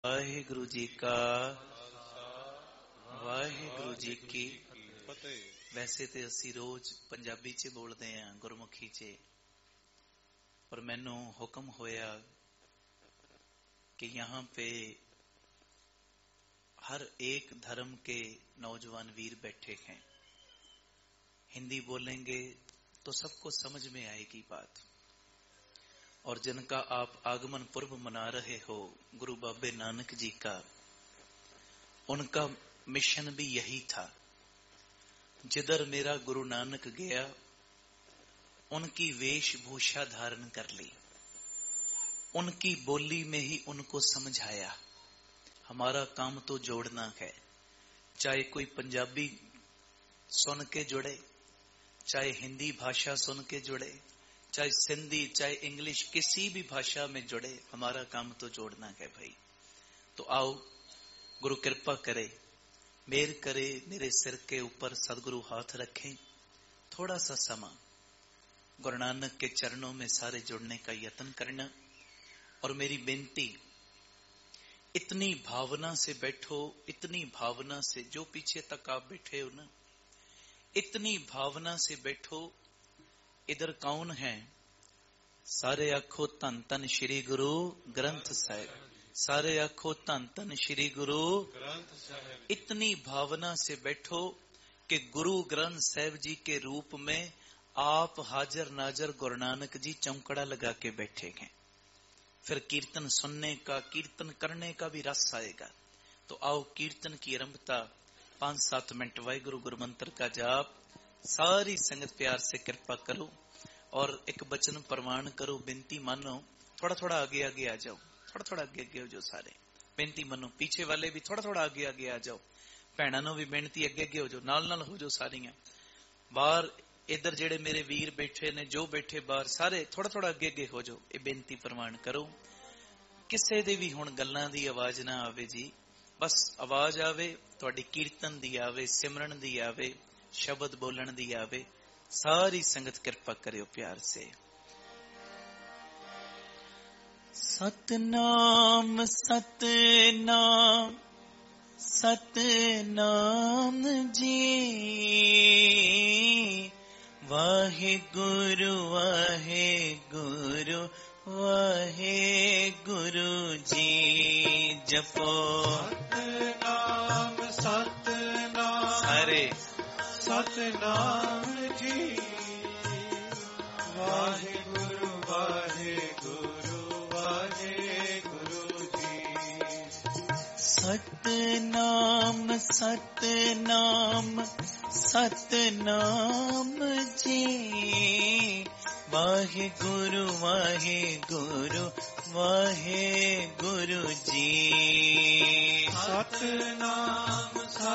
ਵਾਹਿਗੁਰੂ ਜੀ ਕਾ ਵਾਹਿਗੁਰੂ ਜੀ ਕੀ ਫਤਿਹ। ਵੈਸੇ ਤੇ ਅਸੀਂ ਰੋਜ਼ ਪੰਜਾਬੀ 'ਚ ਬੋਲਦੇ ਆਂ, ਗੁਰਮੁਖੀ 'ਚ, ਪਰ ਮੈਨੂੰ ਹੁਕਮ ਹੋਇਆ कि यहाँ पे हर एक धर्म के नौजवान वीर बैठे हैं। हिंदी बोलेंगे तो सबको समझ में आएगी बात। और जिनका आप आगमन पर्व मना रहे हो गुरु बाबे नानक जी का, उनका मिशन भी यही था। जिधर मेरा गुरु नानक गया उनकी वेशभूषा धारण कर ली, उनकी बोली में ही उनको समझाया। हमारा काम तो जोड़ना है, चाहे कोई पंजाबी सुन के जुड़े, चाहे हिंदी भाषा सुन के जुड़े, चाहे सिंधी, चाहे इंग्लिश, किसी भी भाषा में जुड़े, हमारा काम तो जोड़ना है भाई। तो आओ, गुरु कृपा करे, मेहर करे, मेरे सिर के ऊपर सदगुरु हाथ रखें। थोड़ा सा समा गुरु नानक के चरणों में सारे जुड़ने का यत्न करना। और मेरी बेनती, इतनी भावना से बैठो, इतनी भावना से, जो पीछे तक आप बैठे हो ना, इतनी भावना से बैठो। इधर कौन है? सारे आखो धन धन श्री गुरु ग्रंथ साहिब, सारे आखो धन धन श्री गुरु ग्रंथ साहिब। इतनी भावना से बैठो कि गुरु ग्रंथ साहिब जी के रूप में आप हाजिर नाजर गुरु नानक जी चौंकड़ा लगा के बैठे हैं। फिर कीर्तन सुनने का, कीर्तन करने का भी रस आएगा। तो आओ, कीर्तन की आरंभता 5-7 मिनट वाहिगुरु गुरु मंत्र का जाप। सारी संगत प्यार से कृपा करो और एक वचन प्रमाण करो, बेनती मानो। थोड़ा थोड़ा आगे आगे आ जाओ, थोड़ा थोड़ा आगे आगे हो जाओ सारे। बेनती मानो, पीछे वाले भी थोड़ा थोड़ा आगे आगे आ जाओ। भैणों नूं भी बेनती, अगे अगे हो जाओ, नाल नाल हो जाओ सारियां। बाहर इधर जेड़े मेरे वीर बैठे ने, जो बैठे बाहर, सारे थोड़ा थोड़ा अगे अगे हो जाओ। ये बेनती प्रमाण करो। किसे दे भी हुण गल्लां दी आवाज ना आवे जी, बस आवाज आवे तुहाडी कीर्तन दी आवे, सिमरन दी आवे, शब्द बोलण दी आवे। सारी संगत कृपा करियो प्यार से। सतनाम सतनाम सतनाम जी, वाहिगुरु वाहिगुरु वाहिगुरु जी। जपो सतनाम सतनाम, सारे सतनाम जी, वाहिगुरु वाहिगुरु वाहिगुरु जी। सतनाम सतनाम सतनाम जी, वाहिगुरु वाहिगुरु वाहिगुरु जी। सतनाम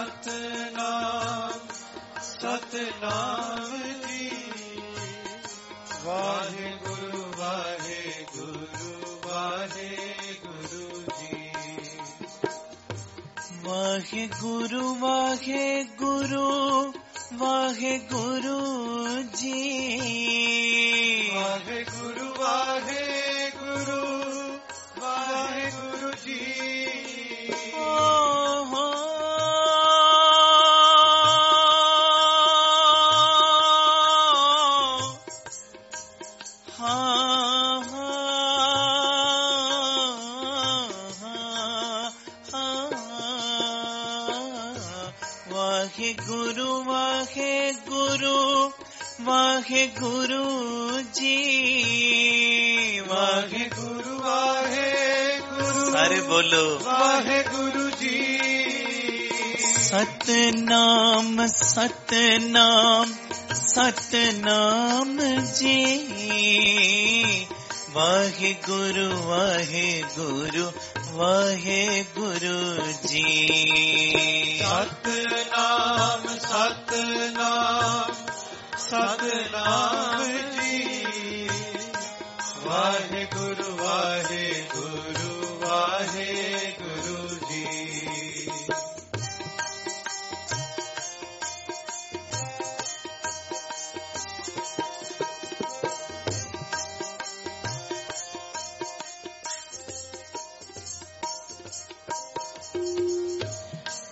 सतनाम सतनाम जी, वाहिगुरु वाहिगुरु वाहिगुरु जी। वाहिगुरु वाहिगुरु वाहिगुरु जी, वाहिगुरु वाहिगुरु वाहिगुरु जी। वाहिगुरु वाहिगुरु वाहिगुरु जी, वाहिगुरु वाहिगुरु, सारे बोलो वाहिगुरु जी। सतनाम सतनाम सतनाम जी, वाहिगुरु वाहिगुरु वाहिगुरु जी। सतनाम सतनाम सतनाम जी, वाहिगुरु वाहिगुरु वाहिगुरु जी।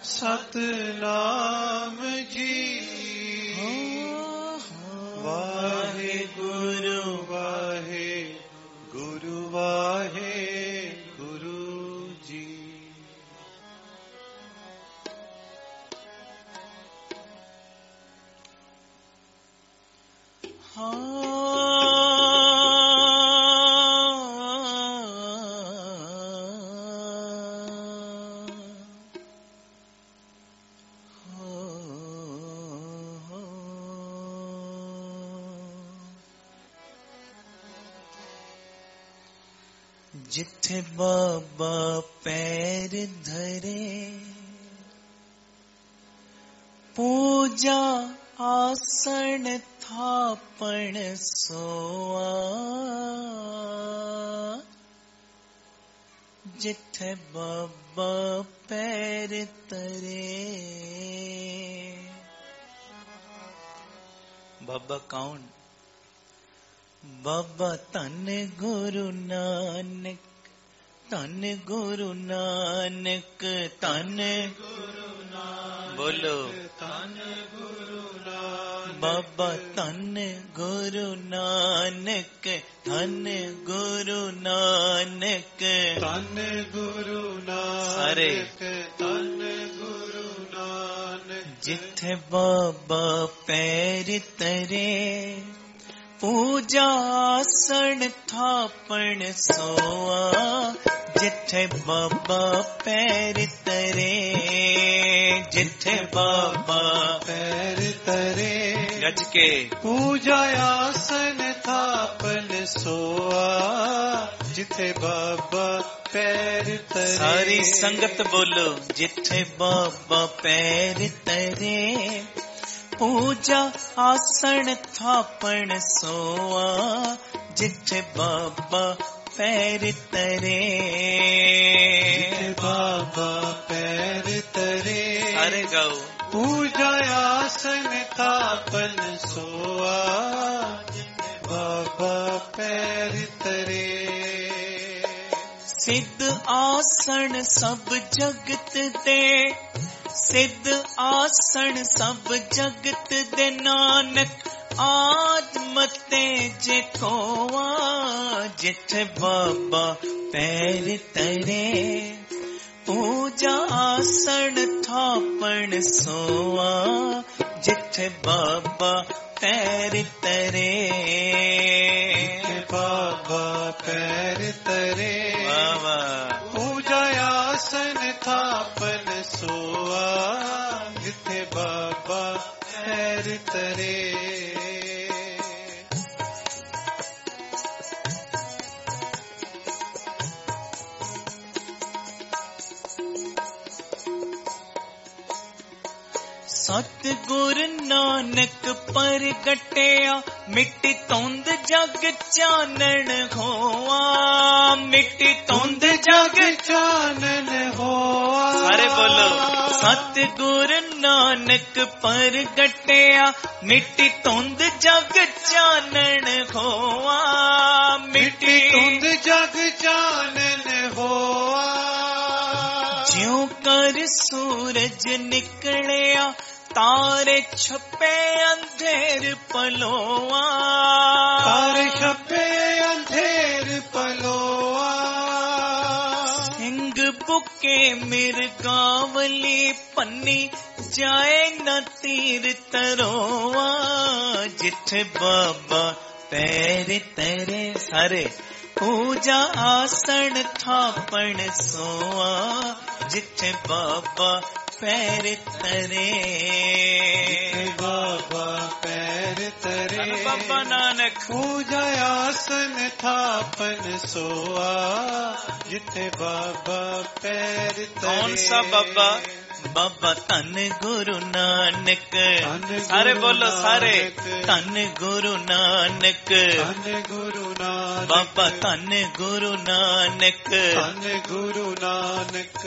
सतनाम जी। वाहे गुरु वाहे गुरु वाहे गुरु जी। जिथे बाबा पैर धरे पूजा आसन थापण सोआ। जिथे बाबा पैर तरे। बाबा कौन? बाबा धन गुरु नानक, धन गुरु नानक, धन गुरु नानक, बोलो धन गुरु नानक। बाबा धन गुरु नानक, धन गुरु नानक, धन गुरु नानक, सारे धन गुरु नानक। जिथे बाबा पैर तरे पूजा आसन थापण सोआ। जिथे बाबा पैर तरे, जिथे बाबा पैर तरे गज के पूजा आसन थापन सोआ। जिथे बाबा पैर तरे। सारी संगत बोलो जिथे बाबा पैर तरे पूजा आसन थापण सोआ। जिथे बाबा पैर तरे, जिथे बाबा पैर तरे। सारे गाओ पूजा आसन थापन सोआ। जिथे बाबा पैर तरे। सिद्ध आसन सब जगत दे, सिद्ध आसन सब जगत दे नानक आद मते जे कोआ। जिथे बाबा पैर तरे पूजा आसन थापण सोआ। जिथे बाबा पैर तरे, जिथे बाबा पैर तरे। वाह पूजा आसन थापन सोआ। जिथे बाबा पैर तरे। सतगुर नानक परगटिया मिट्टी तोंद जग चानन होआ। मिट्टी तोंद जग चानन होआ। सारे बोलो सतगुर नानक परगटिया मिट्टी तोंद जग चानन होआ। मिट्टी तोंद जग चानन होआ। ज्यों कर सूरज निकलिया तारे छपे अंधेर पलोआ। तारे छपे अंधेर पलोआ। सिंह बुके मिर्गावली पन्नी जाए न तीर तरोआ। जिथे बाबा पैर तरे सारे पूजा आसन थापण सोआ। जिथे बाबा पैर तरे, बाबा पैर तरे। बाबा नानक पूजा आसन थापन सोआ। जिथे बाबा पैर तरे। कौन सा बाबा? बाबा धन गुरु नानक। सारे बोलो सारे धन गुरु नानक। धन गुरु नानक। बाबा धन गुरु नानक। धन गुरु नानक।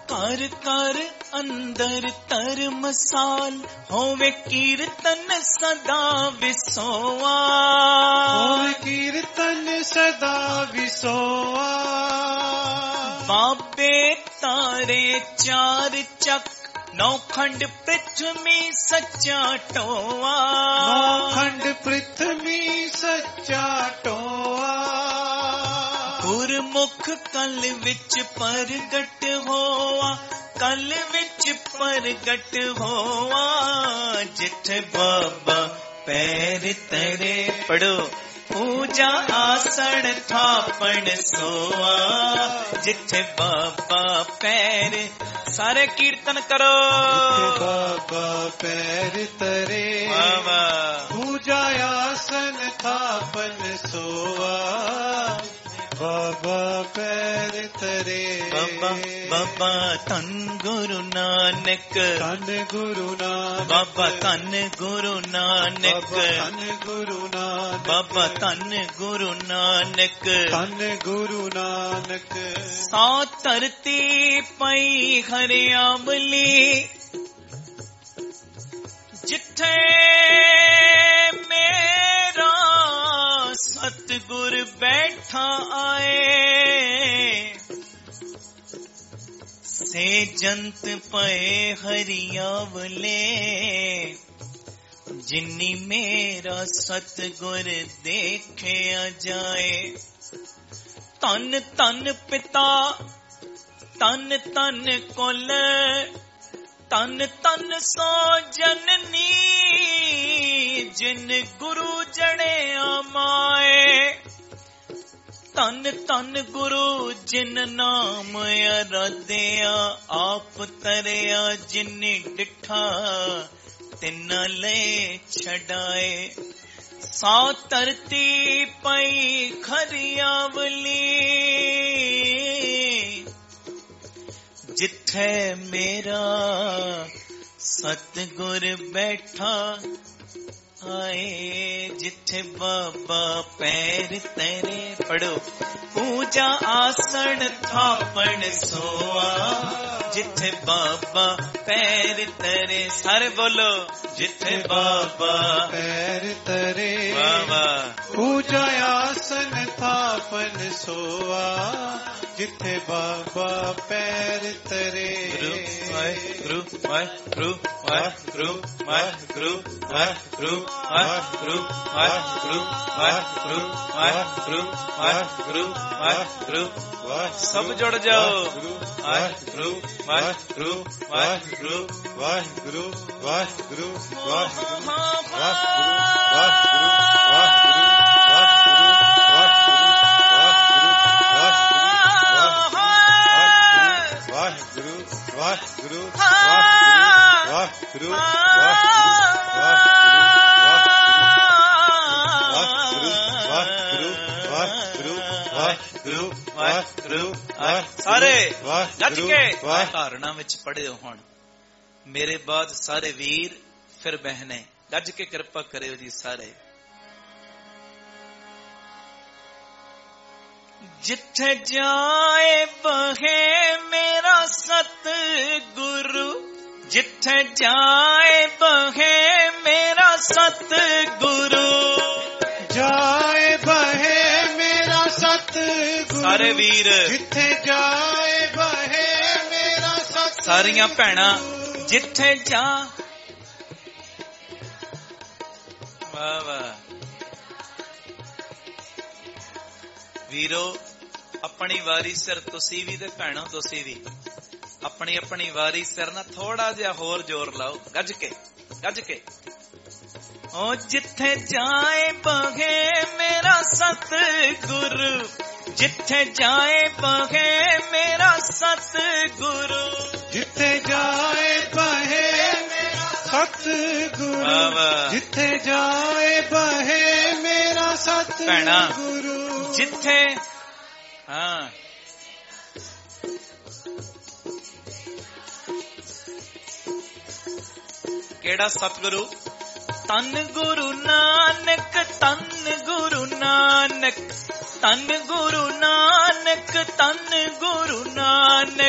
ਕਰ ਕਰ ਅੰਦਰ ਧਰਮਸਾਲ ਹੋਵੇ ਕੀਰਤਨ ਸਦਾ ਵਿਸੋਆ ਹੋਵੇ ਕੀਰਤਨ ਸਦਾ ਵਿਸੋਆ ਬਾਬੇ ਤਾਰੇ ਚਾਰ ਚੱਕ ਨੌਖੰਡ ਪ੍ਰਿਥਵੀ ਸੱਚਾ ਟੋਆ ਨੌਖੰਡ ਪ੍ਰਿਥਵੀ ਸੱਚਾ ਟੋਆ ਗੁਰਮੁਖ ਕਲ ਵਿੱਚ ਪ੍ਰਗਟ ਹੋਆ ਕਲ ਵਿੱਚ ਪ੍ਰਗਟ ਹੋਆ ਜਿੱਥੇ ਬਾਬਾ ਪੈਰ ਤਰੇ ਪੜੋ ਪੂਜਾ ਆਸਣ ਥਾਪਣ ਸੋਆ ਜਿੱਥੇ ਬਾਬਾ ਪੈਰ ਸਾਰੇ ਕੀਰਤਨ ਕਰੋ ਜਿੱਥੇ ਬਾਬਾ ਪੈਰ ਤਰੇ ਵਾਵਾ ਪੂਜਾ ਆਸਨ ਥਾਪਨ ਸੋਆ ਬਾਬਾ ਪੈਰ ਤਰੇ ਬਾਬਾ ਬਾਬਾ ਧੰਨ ਗੁਰੂ ਨਾਨਕ ਧੰਨ ਗੁਰੂ ਨਾਨਕ ਬਾਬਾ ਧੰਨ ਗੁਰੂ ਨਾਨਕ ਧੰਨ ਗੁਰੂ ਨਾਨਕ ਬਾਬਾ ਧੰਨ ਗੁਰੂ ਨਾਨਕ ਧੰਨ ਗੁਰੂ ਨਾਨਕ ਸਾ ਧਰਤੀ ਪਈ ਹਰਿਆਵਲੀ ਜਿੱਥੇ ਮੇਰਾ ਸਤਿਗੁਰ ਬੈਠਾ ਆਏ ਸੇ ਜੰਤ ਪਏ ਹਰਿਆਵਲੇ ਜਿਨੀ ਮੇਰਾ ਸਤਿਗੁਰ ਦੇਖਿਆ ਜਾਏ ਧੰਨ ਧੰਨ ਪਿਤਾ ਧੰਨ ਧੰਨ ਕੁਲ ਧੰਨ ਧੰਨ ਸੋ ਜਨਨੀ ਜਿਨ ਗੁਰੂ ਜਣਿਆ ਮਾਏ ਧੰਨ ਧੰਨ ਗੁਰੂ ਜਿਨ ਨਾਮ ਅਰਾਧਿਆ ਆਪ ਤਰਿਆ ਜਿਨੇ ਡਿਠਾ ਤਿੰਨ ਲੈ ਛਡਾਏ ਸਾ ਧਰਤੀ ਪਈ ਖਰਿਆਵਲੀ ਜਿੱਥੇ ਮੇਰਾ ਸਤਿਗੁਰ ਬੈਠਾ ਆਏ ਜਿੱਥੇ ਬਾਬਾ ਪੈਰ ਤੇਰੇ ਪੜੋ ਪੂਜਾ ਆਸਣ ਥਾਪਣ ਸੋਆ ਜਿੱਥੇ ਬਾਬਾ ਪੈਰ ਤੇਰੇ ਸਾਰੇ ਬੋਲੋ ਜਿੱਥੇ ਬਾਬਾ ਪੈਰ ਤਰੇ ਵਾਵਾ ਪੂਜਾ ਆਸਨ ਥਾਪਨ ਸੋਆ ਜਿੱਥੇ ਬਾਬਾ ਪੈਰ ਤਰੇ ਗੁਰੂ ਵਾਹਿਗੁਰੂ ਵਾਹਿਗੁਰੂ ਵਾਹਿਗੁਰੂ ਵਾਹਿਗੁਰੂ ਵਾਹਿਗੁਰੂ ਵਾਹਿਗੁਰੂ ਵਾਹਿਗੁਰੂ ਵਾਹਿਗੁਰੂ ਵਾਹਿਗੁਰੂ ਵਾਹਿਗੁਰੂ ਸਭ ਜੁੜ ਜਾਓ ਵਾਹਿਗੁਰੂ ਵਾਹਿਗੁਰੂ ਵਾਹਿਗੁਰੂ ਵਾਹਿਗੁਰੂ ਵਾਹਿਗੁਰੂ ਵਾਹਿਗੁਰੂ ਵਾਹਿਗੁਰੂ ਵਾਹਿਗੁਰੂ ਸਾਰੇ ਗੱਜ ਕੇ ਧਾਰਨਾ ਵਿੱਚ ਪੜਿਓ ਹੁਣ ਮੇਰੇ ਬਾਅਦ ਸਾਰੇ ਵੀਰ ਫਿਰ ਬਹਿਨੇ ਗੱਜ ਕੇ ਕਿਰਪਾ ਕਰਿਓ ਜੀ ਸਾਰੇ ਜਿੱਥੇ ਜਾਏ ਬਹੇ ਮੇਰਾ ਸਤਿਗੁਰੂ ਜਿੱਥੇ ਜਾਏ ਬਹੇ ਮੇਰਾ ਸਤਿਗੁਰੂ ਜਾਏ ਬਹੇ ਮੇਰਾ ਸਤਿਗੁਰੂ ਸਾਰੇ ਵੀਰ ਜਿੱਥੇ ਜਾਏ ਬਹੇ ਮੇਰਾ ਸਤਿਗੁਰੂ ਸਾਰੀਆਂ ਭੈਣਾਂ ਜਿੱਥੇ ਜਾ ਵਾਹ ਵਾਹ ਵੀਰੋ ਆਪਣੀ ਵਾਰੀ ਸਿਰ ਤੁਸੀਂ ਵੀ ਤੇ ਭੈਣੋ ਤੁਸੀਂ ਵੀ ਆਪਣੀ ਆਪਣੀ ਵਾਰੀ ਸਿਰ ਨਾਲ ਥੋੜਾ ਜਿਹਾ ਹੋਰ ਜ਼ੋਰ ਲਾਓ ਗੱਜ ਕੇ ਓ ਜਿੱਥੇ ਜਾਏ ਬਹੇ ਮੇਰਾ ਸਤਿਗੁਰੂ ਜਿੱਥੇ ਜਾਏ ਬਹੇ ਮੇਰਾ ਸਤਿਗੁਰੂ ਜਿੱਥੇ ਜਾਏ ਬਹੇ ਮੇਰਾ ਸਤਿਗੁਰੂ ਜਿੱਥੇ ਜਾਏ ਬਹੇ ਮੇਰਾ ਸਤਿਗੁਰੂ ਜਿੱਥੇ ਹਾਂ ਕਿਹੜਾ ਸਤਿਗੁਰੂ ਤਨ ਗੁਰੂ ਨਾਨਕ ਤਨ ਗੁਰੂ ਨਾਨਕ ਤਨ ਗੁਰੂ ਨਾਨਕ ਤਨ ਗੁਰੂ ਨਾਨਕ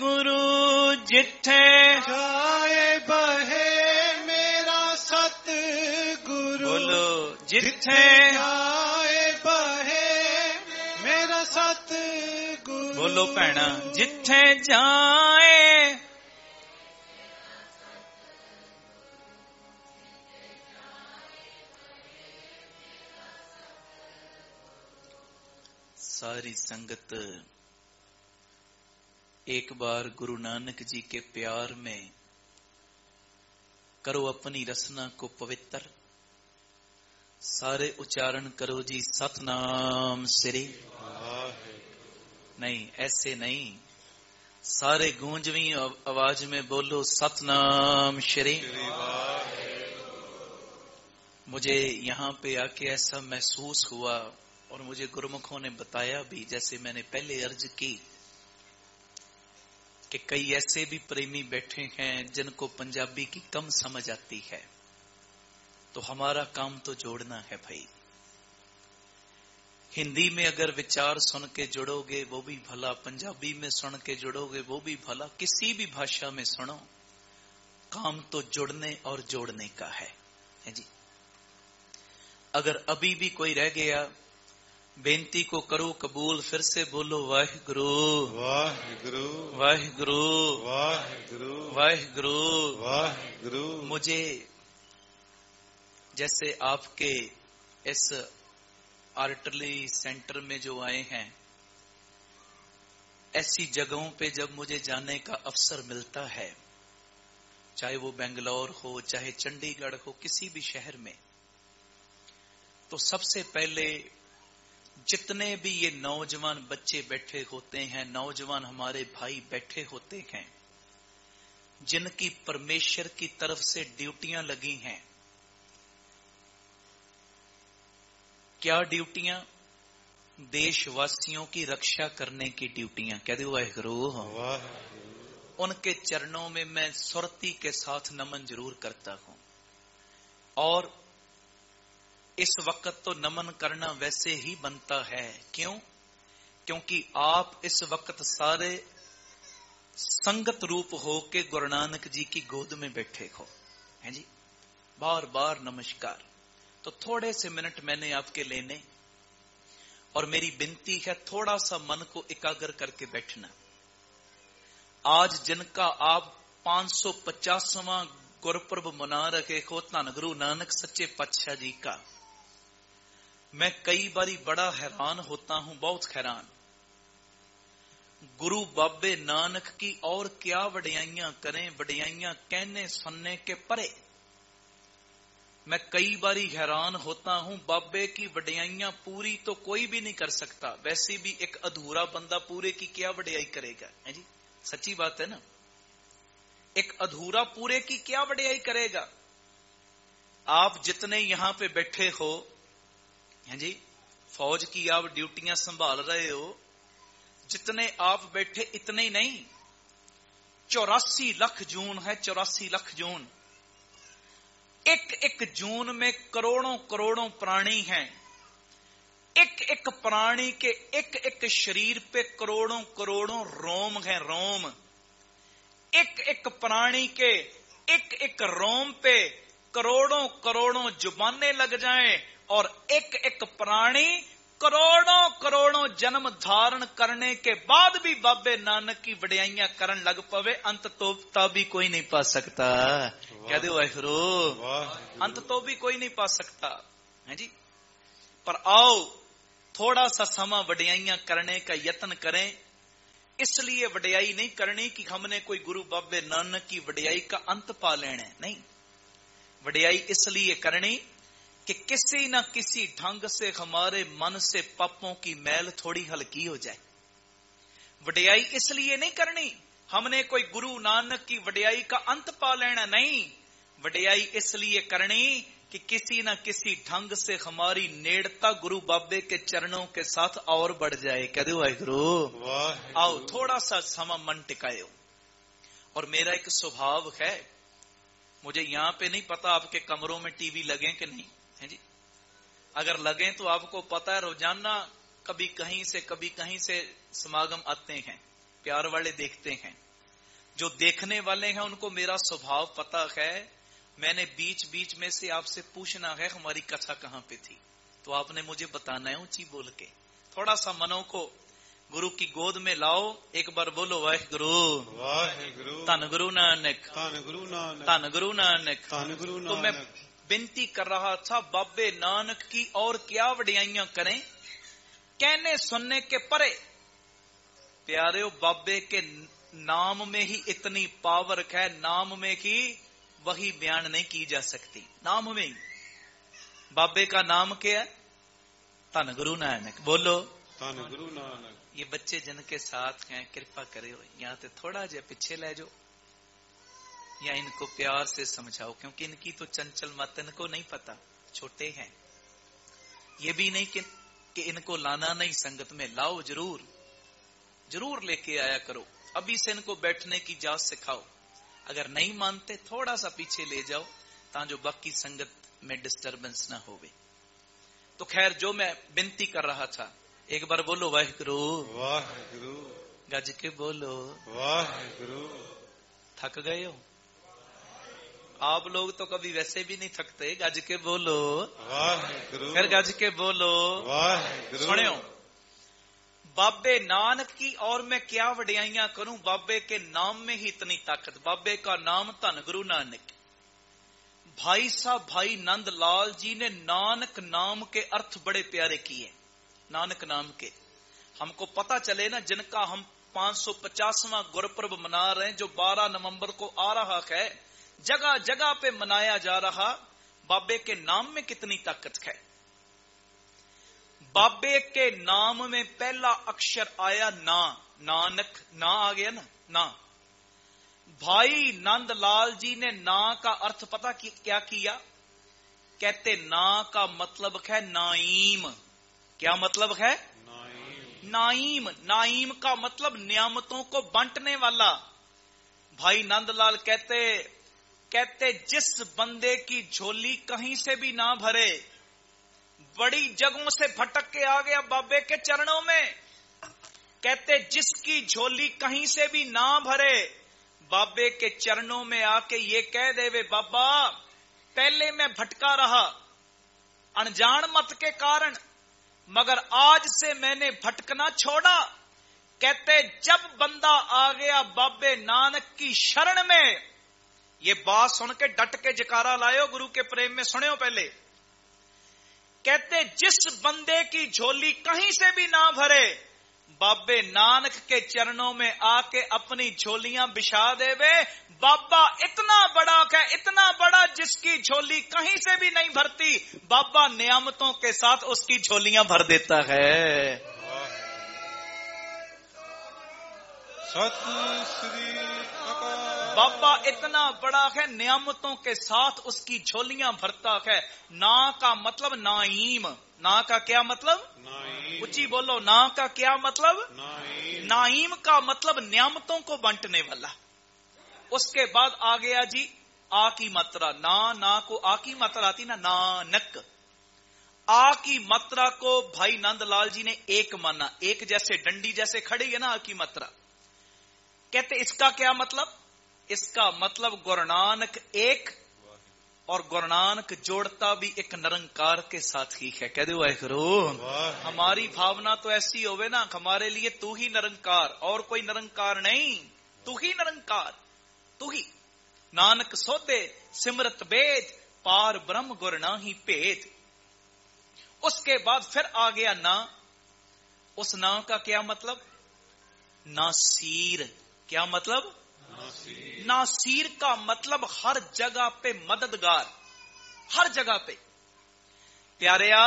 जिथे जाए बहे मेरा सतगुरु। बोलो जिथे जाए बहे मेरा सतगुरु। बोलो भैणा जिथे जाए सारी संगत एक बार गुरु नानक जी के प्यार में करो अपनी रसना को पवित्र। सारे उच्चारण करो जी सतनाम श्री। नहीं ऐसे नहीं, सारे गूंजवी आवाज में बोलो सतनाम श्री। मुझे यहाँ पे आके ऐसा महसूस हुआ और मुझे गुरुमुखों ने बताया भी, जैसे मैंने पहले अर्ज की कि कई ऐसे भी प्रेमी बैठे हैं जिनको पंजाबी की कम समझ आती है, तो हमारा काम तो जोड़ना है भाई। हिंदी में अगर विचार सुन के जुड़ोगे वो भी भला, पंजाबी में सुन के जुड़ोगे वो भी भला, किसी भी भाषा में सुनो, काम तो जुड़ने और जोड़ने का है जी। अगर अभी भी कोई रह गया, बेनती को करो कबूल, फिर से बोलो वाहिगुरु वाहिगुरु वाहिगुरु वाहिगुरु वाहिगुरु वाहिगुरु। मुझे जैसे आपके इस आर्टली सेंटर में जो आए हैं, ऐसी जगहों पे जब मुझे जाने का अवसर मिलता है, चाहे वो बेंगलोर हो चाहे चंडीगढ़ हो, किसी भी शहर में, तो सबसे पहले जितने भी ये नौजवान बच्चे बैठे होते हैं, नौजवान हमारे भाई बैठे होते हैं, जिनकी परमेश्वर की तरफ से ड्यूटियां लगी हैं। क्या ड्यूटियां? देशवासियों की रक्षा करने की ड्यूटियां। कह दो वाहिगुरु। उनके चरणों में मैं सुरती के साथ नमन जरूर करता हूं, और इस वक्त तो नमन करना वैसे ही बनता है। क्यों? क्योंकि आप इस वक्त सारे संगत रूप हो के गुरु नानक जी की गोद में बैठे हो, हैं जी। बार बार नमस्कार। तो थोड़े से मिनट मैंने आपके लेने, और मेरी विनती है थोड़ा सा मन को एकाग्र करके बैठना। आज जिनका आप 550वां गुरपुरब मना रहे हो, धन गुरु नानक सच्चे पातशाह जी का, मैं कई बारी बड़ा हैरान होता हूं, बहुत हैरान। गुरु बाबे नानक की और क्या वडियाइयां करें, वडियाइयां कहने सुनने के परे। मैं कई बारी हैरान होता हूं, बाबे की वडियाइयां पूरी तो कोई भी नहीं कर सकता, वैसे भी एक अधूरा बंदा पूरे की क्या वडियाई करेगा, है जी। सच्ची बात है ना, एक अधूरा पूरे की क्या वडियाई करेगा। आप जितने यहां पे बैठे हो, हैं जी, फौज की आप ड्यूटियां संभाल रहे हो, जितने आप बैठे इतने ही नहीं, 84 लाख जून है, 84 लाख जून। एक एक जून में करोड़ों करोड़ों प्राणी हैं। एक एक प्राणी के एक एक शरीर पे करोड़ों करोड़ों रोम हैं, रोम। एक एक प्राणी के एक एक रोम पे करोड़ों करोड़ों जुबानें लग जाएं, और एक एक प्राणी करोड़ों करोड़ों जन्म धारण करने के बाद भी बाबे नानक की वडियाइयां करन लग पवे, अंत तो भी कोई नहीं पा सकता। कह दो वाहिगुरु। अंत तो भी कोई नहीं पा सकता, है जी। पर आओ थोड़ा सा समा वडियाइयां करने का यत्न करें। इसलिए वडियाई नहीं करनी कि हमने कोई गुरु बाबे नानक की वडियाई का अंत पा लेना है, नहीं। वडियाई इसलिए करनी कि किसी न किसी ढंग से हमारे मन से पापों की मैल थोड़ी हल्की हो जाए। वडियाई इसलिए नहीं करनी हमने कोई गुरु नानक की वडियाई का अंत पा लेना, नहीं। वडियाई इसलिए करनी कि किसी न किसी ढंग से हमारी नेड़ता गुरु बाबे के चरणों के साथ और बढ़ जाए। कह दो वाहिगुरु। आओ थोड़ा सा समा मन टिकायो। और मेरा एक स्वभाव है, मुझे यहां पे नहीं पता आपके कमरों में टीवी लगे कि नहीं, है जी। अगर लगे तो आपको पता है, रोजाना कभी कहीं से समागम आते हैं, प्यार वाले देखते हैं। जो देखने वाले हैं उनको मेरा स्वभाव पता है। मैंने बीच बीच में से आपसे पूछना है हमारी कथा कहां पे थी, तो आपने मुझे बताना है ऊंची बोल के। थोड़ा सा मनों को गुरु की गोद में लाओ, एक बार बोलो वाहिगुरु वाहिगुरु धन गुरु नानक, धन गुरु नानक, धन गुरु नानक, धन गुरु नानक। तो मैं विनती कर रहा था बाबे नानक की और क्या वडियाइयां करें, कहने सुनने के परे। प्यारे बाबे के नाम में ही इतनी पावर है, नाम में की वही बयान नहीं की जा सकती, नाम में ही। बाबे का नाम क्या है? धन गुरु नानक। बोलो धन गुरु नानक। ये बच्चे जिनके साथ हैं कृपा करे यहाँ से थोड़ा जिहा पीछे ले जाओ, या इनको प्यार से समझाओ, क्योंकि इनकी तो चंचल मत इनको नहीं पता, छोटे हैं। ये भी नहीं कि इनको लाना नहीं, संगत में लाओ, जरूर जरूर लेके आया करो। अभी से इनको बैठने की जाच सिखाओ। अगर नहीं मानते थोड़ा सा पीछे ले जाओ, ताकि बाकी संगत में डिस्टरबेंस ना होवे। तो खैर, जो मैं विनती कर रहा था, एक बार बोलो वाहिगुरु वाहिगुरु, गज के बोलो वाहिगुरु। थक गए हो आप लोग? तो कभी वैसे भी नहीं थकते। गज के बोलो वाहिगुरु, फिर गज के बोलो वाहिगुरु। सुनियो, बाबे नानक की और मैं क्या वडियाइयां करूं, बाबे के नाम में ही इतनी ताकत। बाबे का नाम धन गुरु नानक। भाई साहब भाई नंद लाल जी ने नानक नाम के अर्थ बड़े प्यारे किए। नानक नाम के हमको पता चले ना, जिनका हम 550वां गुरपर्व मना रहे हैं, जो 12 नवंबर को आ रहा है, जगह जगह पे मनाया जा रहा, बाबे के नाम में कितनी ताकत है। बाबे के नाम में पहला अक्षर आया ना, नानक, ना आ गया ना, ना। भाई नंदलाल जी ने ना का अर्थ पता क्या किया? कहते ना का मतलब है नाईम। क्या मतलब है? नाईम। नाईम का मतलब नियामतों को बांटने वाला। भाई नंदलाल कहते जिस बंदे की झोली कहीं से भी ना भरे, बड़ी जगहों से भटक के आ गया बाबे के चरणों में, कहते जिसकी झोली कहीं से भी ना भरे, बाबे के चरणों में आके ये कह देवे, बाबा पहले मैं भटका रहा अनजान मत के कारण, मगर आज से मैंने भटकना छोड़ा। कहते जब बंदा आ गया बाबे नानक की शरण में, ये बात सुन के डट के जकारा लायो, गुरु के प्रेम में सुनियो पहले। कहते जिस बंदे की झोली कहीं से भी ना भरे, बाबे नानक के चरणों में आके अपनी झोलियां बिछा देवे। बाबा इतना बड़ा है, इतना बड़ा, जिसकी झोली कहीं से भी नहीं भरती, बाबा नियामतों के साथ उसकी झोलियां भर देता है। सत श्री अकाल। बाबा इतना बड़ा है, नियामतों के साथ उसकी झोलियां भरता है। ना का मतलब नाईम। ना का क्या मतलब? नाईम। ऊंची बोलो, ना का क्या मतलब? नाईम। नाईम का मतलब नियामतों को बांटने वाला। उसके बाद आ गया जी आ की मात्रा। ना को आ की मात्रा आती ना, नानक। आ की मात्रा को भाई नंदलाल जी ने एक माना, एक जैसे डंडी जैसे खड़ी है ना आ की मात्रा। कहते इसका क्या मतलब? इसका मतलब गुरु नानक एक, और गुरु नानक जोड़ता भी एक निरंकार के साथ ही है। कह दो वाहिगुरु। हमारी भावना तो ऐसी होवे ना, हमारे लिए तू ही निरंकार, और कोई निरंकार नहीं, तू ही निरंकार, तू ही। नानक सोते सिमरत वेद, पार ब्रह्म गुर नाही भेद। उसके बाद फिर आ गया ना। उस ना का क्या मतलब? नासीर। क्या मतलब? नासीर का मतलब हर जगह पे मददगार, हर जगह पे। प्यारेया,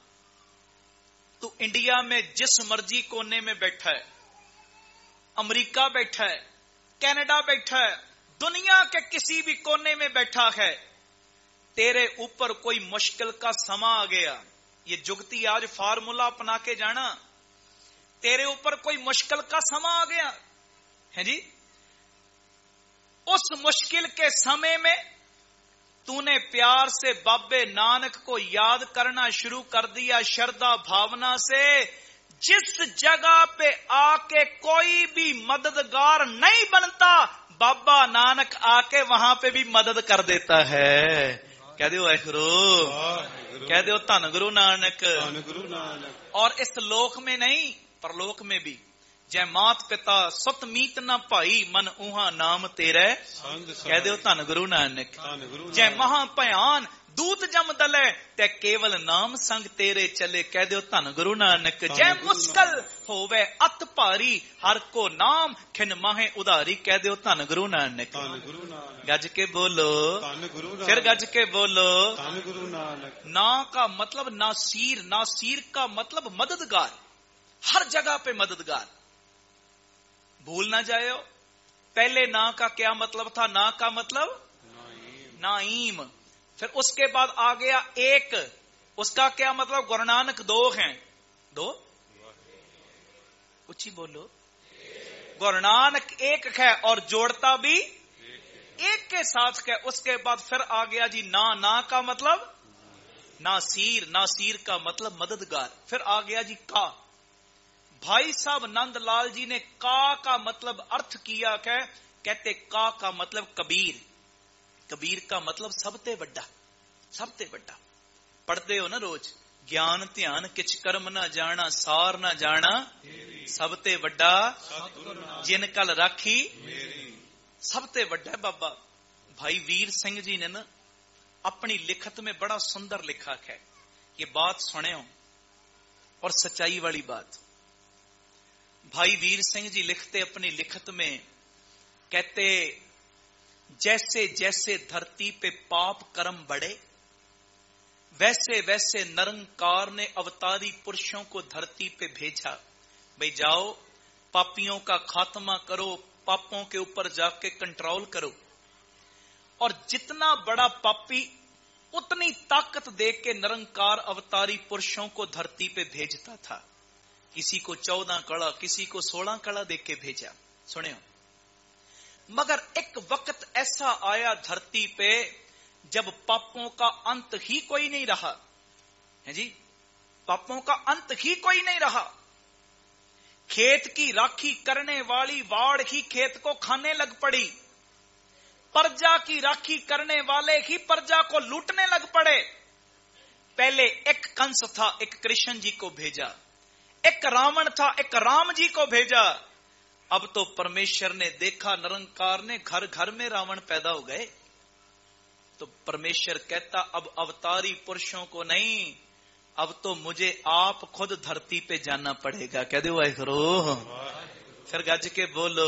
तू इंडिया में जिस मर्जी कोने में बैठा है, अमेरिका बैठा है, कनाडा बैठा है, दुनिया के किसी भी कोने में बैठा है, तेरे ऊपर कोई मुश्किल का समा आ गया, ये जुगती आज फार्मूला अपना के जाना, तेरे ऊपर कोई मुश्किल का समा आ गया है जी, उस मुश्किल के समय में तूने प्यार से बाबे नानक को याद करना शुरू कर दिया, श्रद्धा भावना से। जिस जगह पे आके कोई भी मददगार नहीं बनता, बाबा नानक आके वहां पे भी मदद कर देता है। कह दो वाहिगुरु, कह दो धन गुरु नानक। और इस लोक में नहीं, परलोक में भी। जय मात पिता सत मीत न भाई, मन उहा नाम तेरे। कह दो धन गुरु नानक। जय महा भयान दूत जम दले, ते केवल नाम संग तेरे चले। कह दो धन गुरु नानक। जय मुश्किल होवे अत भारी, हर को नाम खिन माहे उधारी। कह दो धन गुरु नानक। गज के बोलो, फिर गज के बोलो। ना का मतलब नासीर, नासीर का मतलब मददगार, हर जगह पे मददगार। भूल ना जाओ, पहले ना का क्या मतलब था? ना का मतलब नाईम। फिर उसके बाद आ गया एक, उसका क्या मतलब? गुरु नानक दो हैं। दो उची बोलो। गुरु नानक एक है और जोड़ता भी एक के साथ है। उसके बाद फिर आ गया जी ना, ना का मतलब नासीर, नासीर का मतलब मददगार। फिर आ गया जी का। भाई साहब नंदलाल जी ने का मतलब अर्थ किया क्या? कहते का मतलब कबीर। कबीर का मतलब सबते बड़ा, सबते बड़ा। पढ़ते हो ना रोज, ज्ञान ध्यान किच कर्म ना जाना, सार ना जाना सबते बड़ा, जिन कल राखी सबते बड़ा है बाबा। भाई वीर सिंह जी ने ना अपनी लिखत में बड़ा सुंदर लिखा है, ये बात सुने हो और सच्चाई वाली बात। भाई वीर सिंह जी लिखते अपनी लिखत में, कहते जैसे जैसे धरती पे पाप कर्म बढ़े, वैसे वैसे निरंकार ने अवतारी पुरुषों को धरती पे भेजा। भाई जाओ पापियों का खात्मा करो, पापों के ऊपर जाके कंट्रोल करो। और जितना बड़ा पापी उतनी ताकत दे के निरंकार अवतारी पुरुषों को धरती पे भेजता था। किसी को 14 कड़ा, किसी को 16 कड़ा दे के भेजा। सुनियो, मगर एक वक्त ऐसा आया धरती पे जब पापों का अंत ही कोई नहीं रहा है जी, पापों का अंत ही कोई नहीं रहा। खेत की राखी करने वाली वाड़ ही खेत को खाने लग पड़ी, प्रजा की राखी करने वाले ही प्रजा को लूटने लग पड़े। पहले एक कंस था, एक कृष्ण जी को भेजा, एक रावण था, एक राम जी को भेजा। अब तो परमेश्वर ने देखा, निरंकार ने, घर घर में रावण पैदा हो गए। तो परमेश्वर कहता अब अवतारी पुरुषों को नहीं, अब तो मुझे आप खुद धरती पे जाना पड़ेगा। कह दो वाहिगुरु, फिर गज के बोलो।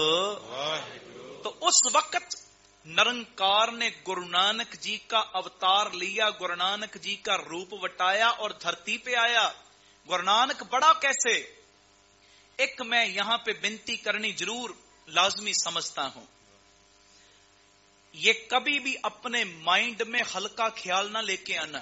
तो उस वक्त निरंकार ने गुरु नानक जी का अवतार लिया, गुरु नानक जी का रूप वटाया और धरती पे आया। गुरु नानक बड़ा कैसे? एक मैं यहां पे विनती करनी जरूर लाजमी समझता हूं, ये कभी भी अपने माइंड में हल्का ख्याल ना लेके आना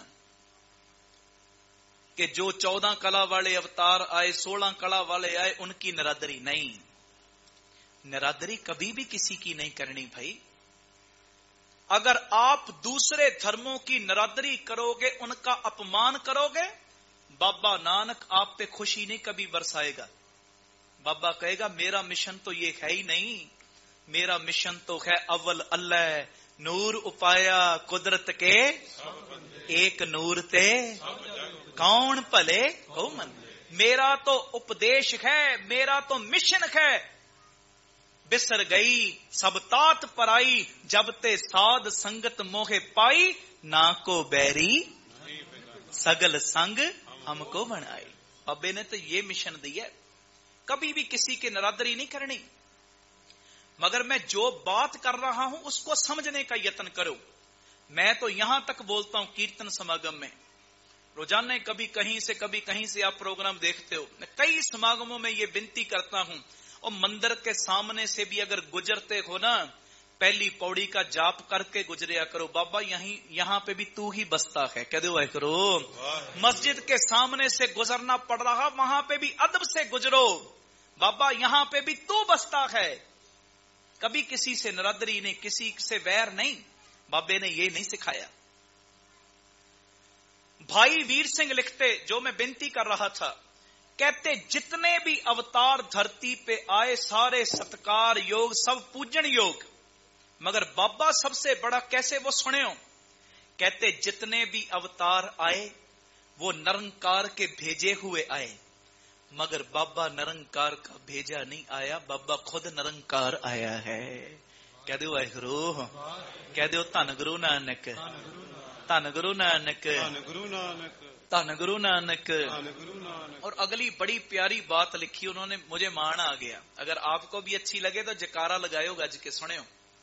कि जो 14 कला वाले अवतार आए, 16 कला वाले आए, उनकी निरादरी नहीं। निरादरी कभी भी किसी की नहीं करनी भाई। अगर आप दूसरे धर्मों की निरादरी करोगे, उनका अपमान करोगे, बाबा नानक आप पे खुशी नहीं कभी बरसाएगा। बाबा कहेगा मेरा मिशन तो ये है ही नहीं, मेरा मिशन तो है अव्वल अल्लाह, नूर उपाया कुदरत के, एक नूर ते कौन भले हो मन। मेरा तो उपदेश है, मेरा तो मिशन है। बिसर गई सब तात पराई, जब ते साध संगत मोहे पाई, ना को बैरी सगल संग हमको बनाई। बाबे ने तो ये मिशन दिया, कभी भी किसी की निरादरी नहीं करनी। मगर मैं जो बात कर रहा हूं उसको समझने का यत्न करो। मैं तो यहां तक बोलता हूं कीर्तन समागम में, रोजाना कभी कहीं से कभी कहीं से आप प्रोग्राम देखते हो, मैं कई समागमों में ये विनती करता हूं। और मंदिर के सामने से भी अगर गुजरते हो ना, पहली पौड़ी का जाप करके गुजरिया करो। बाबा यहां पे भी तू ही बसता है। कह दो करो। मस्जिद के सामने से गुजरना पड़ रहा, वहां पे भी अदब से गुजरो। बाबा यहां पे भी तू बसता है। कभी किसी से निरादरी नहीं, किसी से वैर नहीं, बाबे ने ये नहीं सिखाया। भाई वीर सिंह लिखते, जो मैं विनती कर रहा था, कहते जितने भी अवतार धरती पे आए सारे सत्कार योग, सब पूजन योग। मगर बाबा सबसे बड़ा कैसे वो सुने हो? कहते जितने भी अवतार आए वो निरंकार के भेजे हुए आए, मगर बाबा निरंकार का भेजा नहीं आया, बाबा खुद निरंकार आया है। कह दो वाहिगुरु, कह दो धन गुरु नानक, धन गुरु नानक, धन गुरु नानक। और अगली बड़ी प्यारी बात लिखी उन्होंने, मुझे मान आ गया। अगर आपको भी अच्छी लगे तो जकारा लगायो, गज के सुने।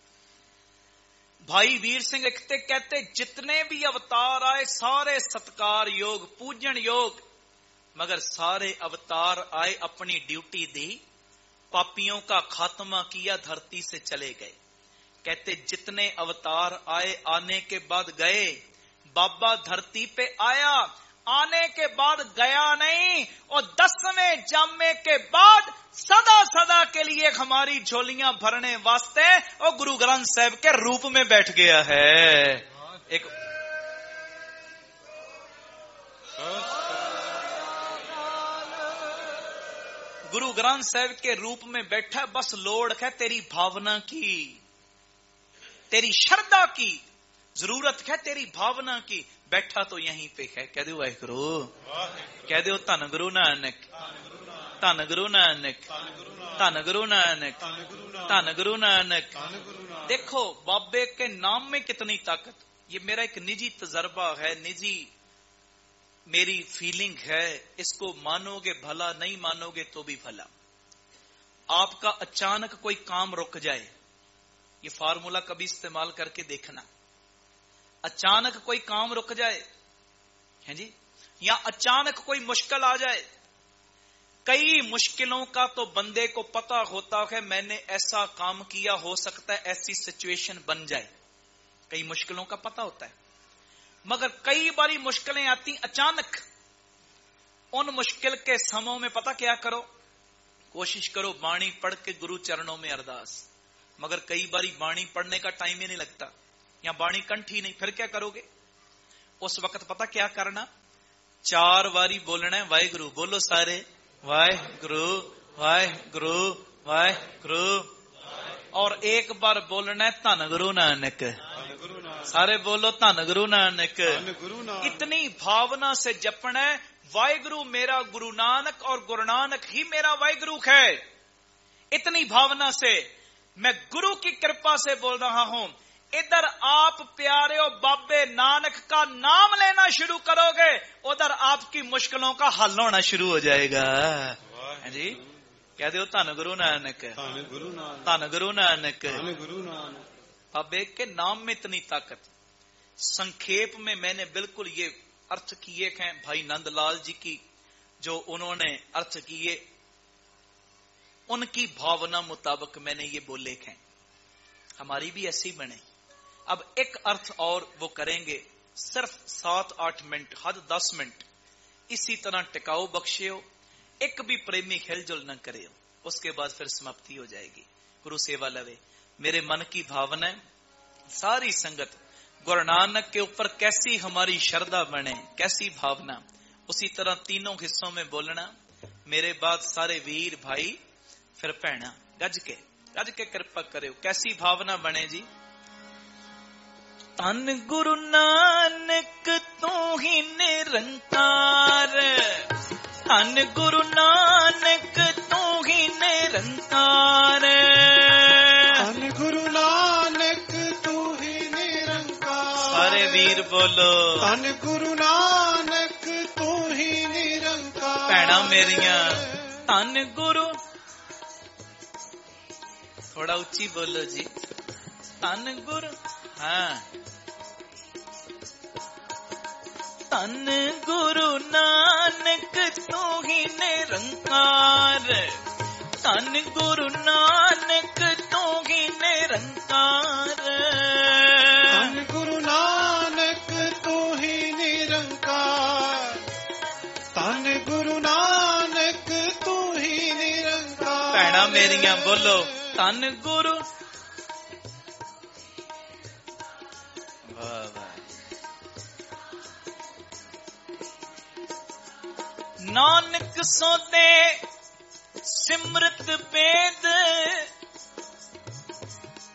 भाई वीर सिंह लिखते, कहते जितने भी अवतार आए सारे सत्कार योग, पूजन योग, मगर सारे अवतार आए अपनी ड्यूटी दी, पापियों का खात्मा किया, धरती से चले गए। कहते जितने अवतार आए आने के बाद गए, बाबा धरती पे आया, आने के बाद गया नहीं, और 10वें जामे के बाद सदा सदा के लिए हमारी झोलियां भरने वास्ते और गुरु ग्रंथ साहब के रूप में बैठ गया है। एक गुरु ग्रंथ साहब के रूप में बैठा, बस लोड़ है तेरी भावना की, तेरी श्रद्धा की, जरूरत है तेरी भावना की। बैठा तो यहीं पे है। कह दो वाहिगुरु, कह दो धन गुरु नानक, धन गुरु नानक, धन गुरु नानक, धन गुरु नानक। देखो बाबे के नाम में कितनी ताकत। ये मेरा एक निजी तजर्बा है, निजी मेरी फीलिंग है। इसको मानोगे भला, नहीं मानोगे तो भी भला। आपका अचानक कोई काम रुक जाए, ये फार्मूला कभी इस्तेमाल करके देखना। अचानक कोई काम रुक जाए है जी, या अचानक कोई मुश्किल आ जाए। कई मुश्किलों का तो बंदे को पता होता है, मैंने ऐसा काम किया, हो सकता है ऐसी सिचुएशन बन जाए। कई मुश्किलों का पता होता है, मगर कई बारी मुश्किलें आती अचानक। उन मुश्किल के समय में पता क्या करो, कोशिश करो बाणी पढ़ के गुरु चरणों में अरदास। मगर कई बारी बाणी पढ़ने का टाइम ही नहीं लगता, या बाणी कंठी नहीं, फिर क्या करोगे? उस वक्त पता क्या करना, 4 बारी बोलना है वाहिगुरु। बोलो सारे, वाहिगुरु वाहिगुरु वाहिगुरु। और एक बार बोलना है धन गुरु नानक। सारे बोलो धन गुरु नानक। इतनी भावना से जपना है, वाहिगुरु मेरा गुरु नानक और गुरु नानक ही मेरा वाहिगुरु है। इतनी भावना से मैं गुरु की कृपा से बोल रहा हूं। इधर आप प्यारे हो बाबे नानक का नाम लेना शुरू करोगे, उधर आपकी मुश्किलों का हल होना शुरू हो जाएगा। है जी, कह दो धन गुरु नानक, धन गुरु नानक। बाबे के नाम में इतनी ताकत। संक्षेप में मैंने बिल्कुल ये अर्थ किए हैं भाई नंदलाल जी की, जो उन्होंने अर्थ किए, उनकी भावना मुताबिक मैंने ये बोले हैं। हमारी भी ऐसी बने। अब एक अर्थ और वो करेंगे, सिर्फ 7-8 मिनट, हद 10 मिनट। इसी तरह टिकाऊ बख्शे हो, एक भी प्रेमी हिलजुल न करे हो, उसके बाद फिर समाप्ति हो जाएगी। गुरु सेवा लवे। मेरे मन की भावना है, सारी संगत गुरु नानक के ऊपर कैसी हमारी श्रद्धा बने, कैसी भावना, उसी तरह तीनों हिस्सों में बोलना। मेरे बाद सारे वीर भाई फिर भैना गज के कृपा करे। कैसी भावना बने जी। धन गुरु नानक तू ही निरंकार, धन गुरु नानक तू ही निरंकार, धन गुरु नानक तू ही निरंकार। सारे वीर बोलो धन गुरु नानक तू ही निरंकार। भैना मेरिया धन गुरु, थोड़ा ऊंची बोलो जी। धन गुरु, हाँ, धन गुरु नानक तू ही निरंकार, धन गुरु नानक तू ही निरंकार, धन गुरु नानक तू ही निरंकार, धन गुरु नानक तू ही निरंकार। भैना मेरिया बोलो धन गुरु। वाह वाह। नानक सोते सिमरत वेद,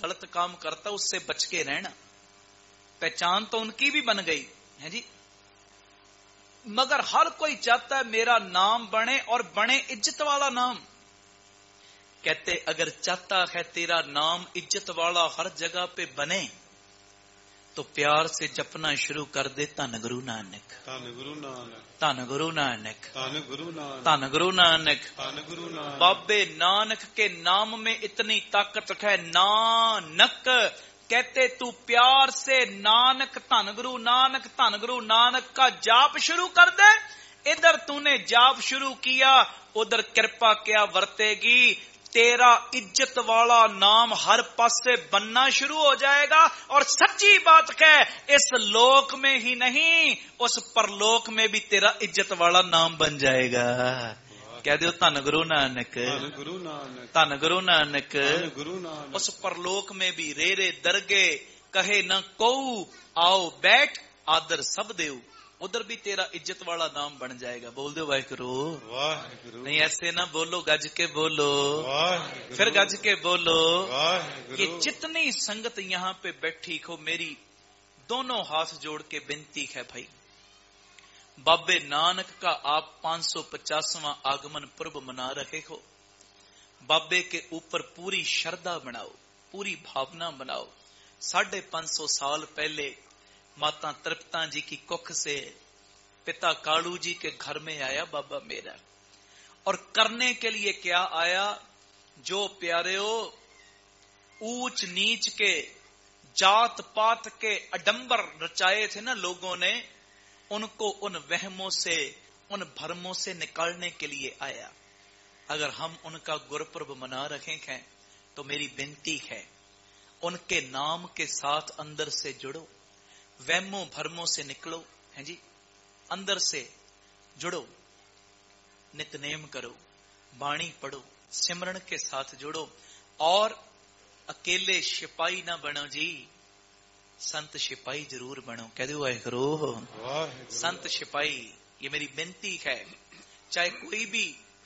गलत काम करता उससे बच के रहना। पहचान तो उनकी भी बन गई है जी, मगर हर कोई चाहता है मेरा नाम बने और बने इज्जत वाला नाम। कहते अगर चाहता है तेरा नाम इज्जत वाला हर जगह पे बने तो प्यार से जपना शुरू कर दे धन गुरु नानक, धन गुरु नानक, धन गुरु नानक, धन गुरु नानक, धन गुरु नानक, धन गुरु नानक। बाबे नानक के नाम में इतनी ताकत है। नानक कहते तू प्यार से नानक धन गुरु नानक का जाप शुरू कर दे। इधर तूने जाप शुरू किया, उधर कृपा क्या वर्तेगी। तेरा इज्जत वाला नाम हर पासे बनना शुरू हो जाएगा। और सच्ची बात है, इस लोक में ही नहीं उस परलोक में भी तेरा इज्जत वाला नाम बन जाएगा। कह दो धन गुरु नानक, धन गुरु नानक, धन गुरु नानक। धन गुरु नानक। उस परलोक में भी रेरे दरगे कहे न कोऊ, आओ बैठ आदर सब देव। उधर भी तेरा इज्जत वाला नाम बन जाएगा। बोल दो वाहिगुरु, वाहिगुरु। नहीं ऐसे ना बोलो, गज के बोलो, वाहिगुरु। फिर गज के बोलो। वाहिगुरु। ये जितनी संगत यहाँ पे बैठी हो, मेरी दोनों हाथ जोड़ के विनती है भाई, बाबे नानक का आप 550वां आगमन पर्व मना रहे हो। बाबे के ऊपर पूरी श्रद्धा बनाओ, पूरी भावना बनाओ। 550 साल पहले माता तृप्ता जी की कुख से पिता कालू जी के घर में आया बाबा मेरा, और करने के लिए क्या आया। जो प्यारेओ ऊंच नीच के जात पात के अडंबर रचाए थे ना लोगों ने, उनको उन वहमों से उन भरमों से निकालने के लिए आया। अगर हम उनका गुरपर्व मना रहे हैं तो मेरी विनती है, उनके नाम के साथ अंदर से जुड़ो, वहमों भरमों से निकलो, हैं जी, अंदर से जुड़ो, नितनेम करो, बाणी पढ़ो, सिमरन के साथ जुड़ो। और अकेले सिपाही ना बनो जी, संत सिपाही जरूर बनो। कह दो वाहिगुरु, संत सिपाही, ये मेरी विनती है। चाहे कोई भी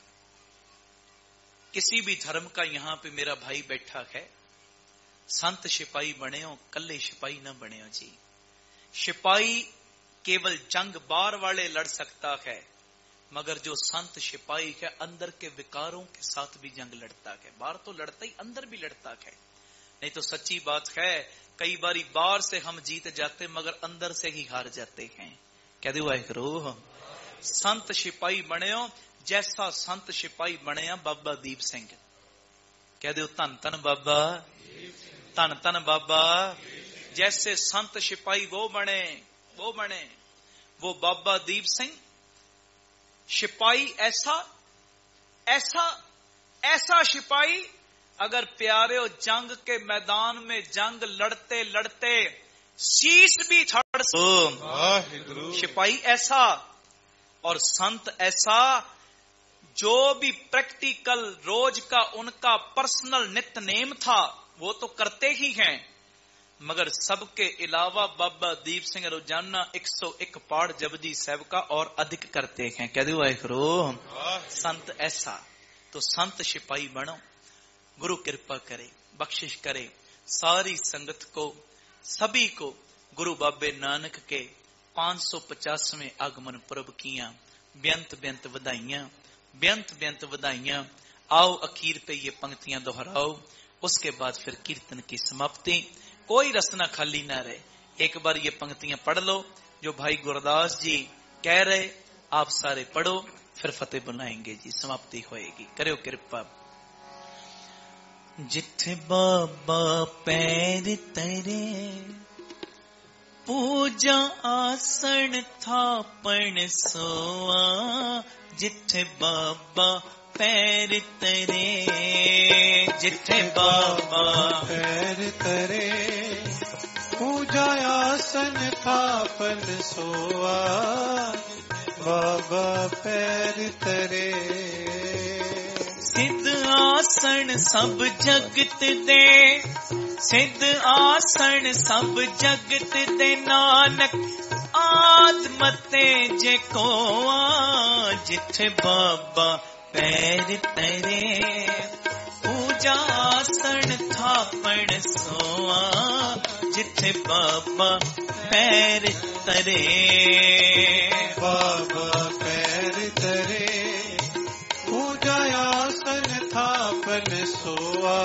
किसी भी धर्म का यहां पे मेरा भाई बैठा है, संत सिपाही बने हो, कल्ले सिपाही ना बने हो जी। सिपाही केवल जंग बार वाले लड़ सकता है, मगर जो संत सिपाही है अंदर के विकारों के साथ भी जंग लड़ता है। बाहर तो लड़ता ही, अंदर भी लड़ता है। नहीं तो सच्ची बात है, कई बारी बाहर से हम जीत जाते मगर अंदर से ही हार जाते हैं। कह दो वाहिगुरु, संत सिपाही बने हो। जैसा संत सिपाही बने बाबा दीप सिंह। कह दो धन धन बाबा, धन धन बाबा। जैसे संत सिपाही वो बने, वो बाबा दीप सिंह सिपाही ऐसा ऐसा ऐसा सिपाही, अगर प्यारे हो जंग के मैदान में जंग लड़ते लड़ते शीश भी छड़ सिपाही ऐसा। और संत ऐसा जो भी प्रैक्टिकल रोज का उनका पर्सनल नित्यनेम था वो तो करते ही हैं, मगर सबके अलावा बाबा दीप सिंह रोजाना 101 पाठ जपजी साहिब का और अधिक करते हैं। कह दो वाहिगुरु, संत ऐसा। तो संत सिपाही बनो। गुरु कृपा करे, बख्शिश करे सारी संगत को, सभी को गुरु बाबे नानक के 550वें आगमन पर्व किया बेअंत बेअंत बधाइयां, बेअंत बेअंत बधाइयां। आओ अखीर पे ये पंक्तियां दोहराओ, उसके बाद फिर कीर्तन की समाप्ति। कोई रसना खाली ना रहे। एक बार ये पंक्तियां पढ़ लो जो भाई गुरदास जी कह रहे, आप सारे पढ़ो, फिर फतेह बुलाएंगे जी, समाप्ति होएगी। करो कृपा। जिथे बाबा पैर तरे, पूजा आसन थापन सोआ। जिथे बाबा पैर तरे, जिथे बाबा पैर तरे, पूजा आसन थापन सोआ। बाबा पैर तरे, सिद्ध आसन सब जगत दे, सिद्ध आसन सब जगत दे। नानक आत्मते जे को आ। जिथे बाबा पैर तरे, पूजा आसन था ਥਾਪਣ ਸੋਆ ਜਿੱਥੇ ਬਾਬਾ ਪੈਰ ਤਰੇ ਬਾਬਾ ਪੈਰ ਤਰੇ ਪੂਜਾ ਆਸਨ ਥਾਪਨ ਸੋਆ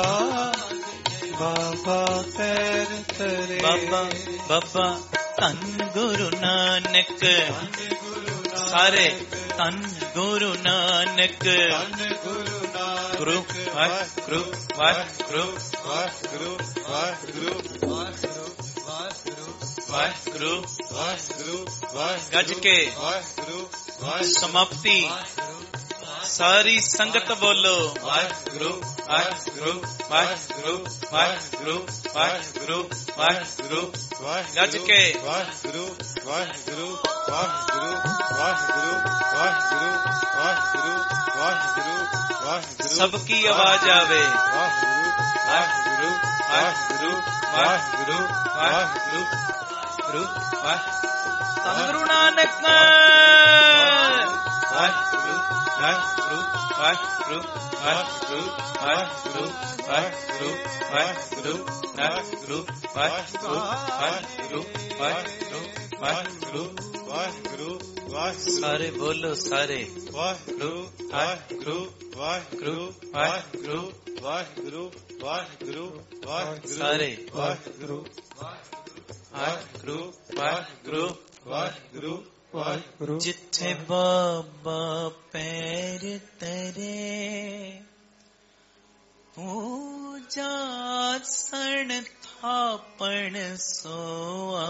ਬਾਬਾ ਪੈਰ ਤਰੇ ਬਾਬਾ ਧੰਨ ਗੁਰੂ ਨਾਨਕ ਸਾਰੇ ਧੰਨ ਗੁਰੂ ਨਾਨਕ ਗੁਰੂ ਵਾਹਿਗੁਰੂ ਵਾਹਿਗੁਰੂ ਵਾਹਿਗੁਰੂ ਵਾਹਿਗੁਰੂ ਵਾਹਿਗੁਰੂ ਵਾਹਿਗੁਰੂ ਵਾਹਿਗੁਰੂ ਗੱਜ ਕੇ ਵਾਹਿਗੁਰੂ ਸਮਾਪਤੀ ਸਾਰੀ ਸੰਗਤ ਬੋਲੋ ਵਾਹਿਗੁਰੂ ਵਾਹਿਗੁਰੂ ਵਾਹਿਗੁਰੂ ਵਾਹਿਗੁਰੂ ਵਾਹਿਗੁਰੂ ਵਾਹਿਗੁਰੂ ਗੱਜ ਕੇ ਵਾਹਿਗੁਰੂ ਵਾਹਿਗੁਰੂ ਵਾਹਿਗੁਰੂ ਵਾਹਿਗੁਰੂ ਵਾਹਿਗੁਰੂ ਵਾਹਿਗੁਰੂ ਵਾਹਿਗੁਰੂ ਵਾਹਿਗੁਰੂ ਸਭ ਕੀ ਆਵਾਜ਼ ਆਵੇ ਵਾਹਿਗੁਰੂ ਵਾਹਿਗੁਰੂ ਵਾਹਿਗੁਰੂ ਵਾਹਿਗੁਰੂ ਵਾਹਿਗੁਰੂ ਗੁਰੂ ਧੰਨ ਗੁਰੂ ਨਾਨਕ ਵਾਹਿਗੁਰੂ ਵਾਹਿਗੁਰੂ ਵਾਹਿਗੁਰੂ ਵਾਹਿਗੁਰੂ ਵਾਹਿਗੁਰੂ ਵਾਹਿਗੁਰੂ ਵਾਹਿਗੁਰੂ ਵਾਹਿਗੁਰੂ ਵਾਹਿਗੁਰੂ ਵਾਹਿਗੁਰੂ ਵਾਹਿਗੁਰੂ ਵਾਹਿਗੁਰੂ ਵਾਹਿਗੁਰੂ ਸਾਰੇ ਬੋਲੋ ਸਾਰੇ ਵਾਹਿਗੁਰੂ ਵਾਹਿਗੁਰੂ ਵਾਹਿਗੁਰੂ ਵਾਹਿਗੁਰੂ ਵਾਹਿਗੁਰੂ ਵਾਹਿਗੁਰੂ ਵਾਹਿਗੁਰੂ ਸਾਰੇ ਵਾਹਿਗੁਰੂ ਵਾਹਿਗੁਰੂ ਵਾਹਿਗੁਰੂ ਵਾਹਿਗੁਰੂ ਵਾਹਿਗੁਰੂ ਜਿੱਥੇ ਬਾਬਾ ਪੈਰ ਤਰੇ ਪੂਜਾ ਸਣ ਥਾਪਣ ਸੋਆ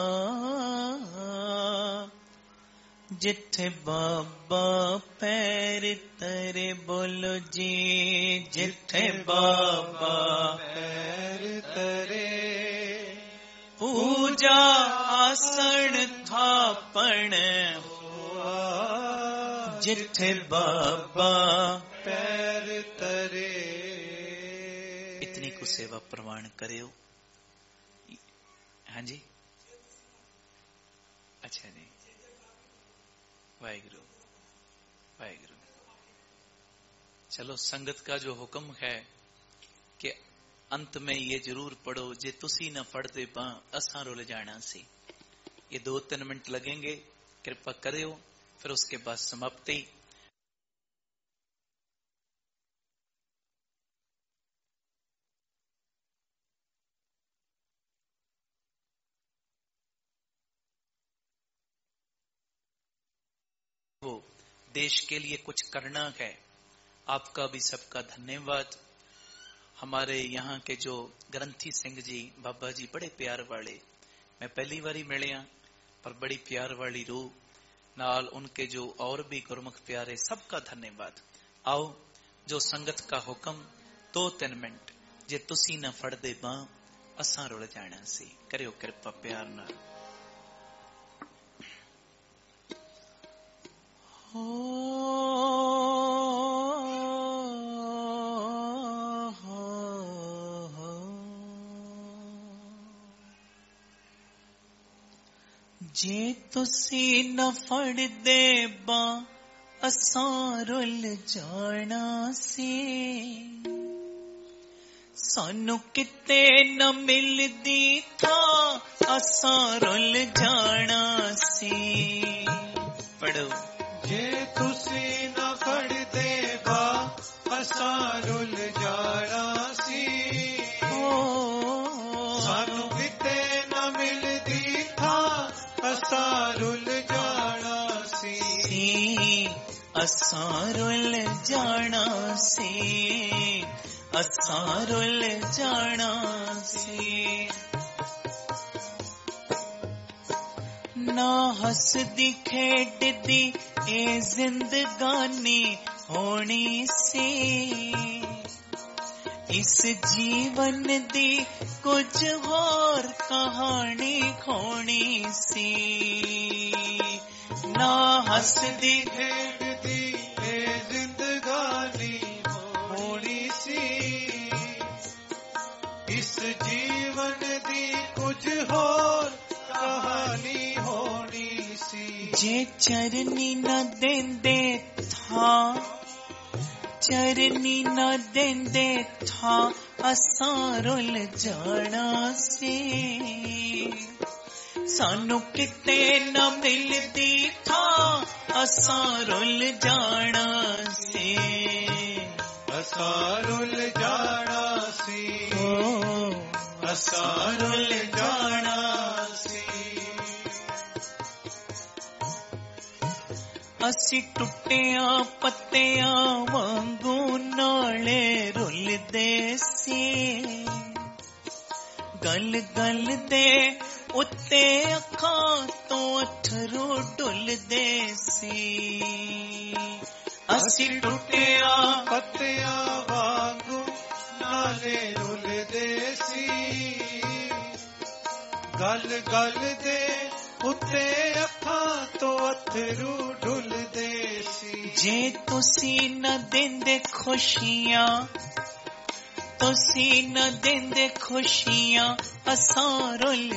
ਜਿੱਥੇ ਬਾਬਾ ਪੈਰ ਤਰੇ ਬੋਲੋ ਜੀ ਜਿੱਥੇ ਬਾਬਾ ਪੈਰ ਤਰੇ ਪੂਜਾ ਆਸਣ ਥਾਪਣ ਜਿੱਥੇ ਬਾਬਾ ਪੈਰ ਤਰੇ इतनी को सेवा प्रमाण करियो हाँ जी अच्छा जी वाहिगुरु वाहिगुरु चलो संगत का जो हुक्म है कि अंत में ये जरूर पढ़ो जे तुसी ना पढ़ते पा असां रुल जाना सी ये 2-3 मिनट लगेंगे कृपा करियो फिर उसके बाद समाप्ति देश के लिए कुछ करना है आपका भी सबका धन्यवाद हमारे यहाँ के जो ग्रंथी सिंह जी बाबा जी बड़े प्यार वाले मैं पहली बारी मिलिया पर बड़ी प्यार वाली रूह नाल उनके जो और भी गुरमुख प्यारे सबका धन्यवाद आओ जो संगत का हुक्म 2-3 मिनट जे तुसी ना फड़ दे बां असां रुल जाना सी करियो कृपा प्यार नाल जे तुसी न फड़ दे बा असां रुल जाना सी सानू किते न मिलदी था असां रुल जाना सी पढ़ो जे तुसी न फड़ दे बा असां रुल जाना सी सानू किते न मिलदी था असां रुल जाना सी असां रुल जाना सी असां रुल जाना सी ना हसदी खेडदी ए जिंदगानी होनी सी इस जीवन दी कुछ और कहानी खोनी सी ना हसदी खेडदी ए जिंदगानी होनी सी इस जीवन दी कुछ और कहानी होनी सी जे चरनी न देंदे था चरनी न देंदे था ਅਸਾਂ ਰੁੱਲ ਜਾਣਾ ਸੀ ਸਾਨੂੰ ਕਿਤੇ ਨਾ ਮਿਲਦੀ ਥਾਂ ਅਸਾਂ ਰੁੱਲ ਜਾਣਾ ਸੀ ਅਸਾਂ ਰੁੱਲ ਜਾਣਾ ਸੀ ਅਸਾਂ ਰੁੱਲ ਜਾਣਾ ਸੀ ਅਸੀਂ ਟੁੱਟਿਆਂ ਪੱਤਿਆਂ ਵਾਂਗੂ ਨਾਲੇ ਰੁੱਲਦੇ ਸੀ ਗਲ ਗਲ ਦੇ ਉੱਤੇ ਅੱਖਾਂ ਤੋਂ ਅਥਰੂ ਡੁੱਲਦੇ ਸੀ ਅਸੀਂ ਟੁੱਟਿਆਂ ਪੱਤਿਆਂ ਵਾਂਗੂ ਨਾਲੇ ਰੁੱਲਦੇ ਸੀ ਗਲ ਗਲ ਦੇ ਉੱਤੇ ਅੱਖਾਂ ਤੋਂ ਅਥਰੂ ਡੁੱਲਦੇ ਸੀ ਜੇ ਤੁਸੀਂ ਨਾ ਦਿੰਦੇ ਖੁਸ਼ੀਆਂ ਤੁਸੀਂ ਨਾ ਦਿੰਦੇ ਖੁਸ਼ੀਆਂ ਅਸਾਂ ਰੁੱਲ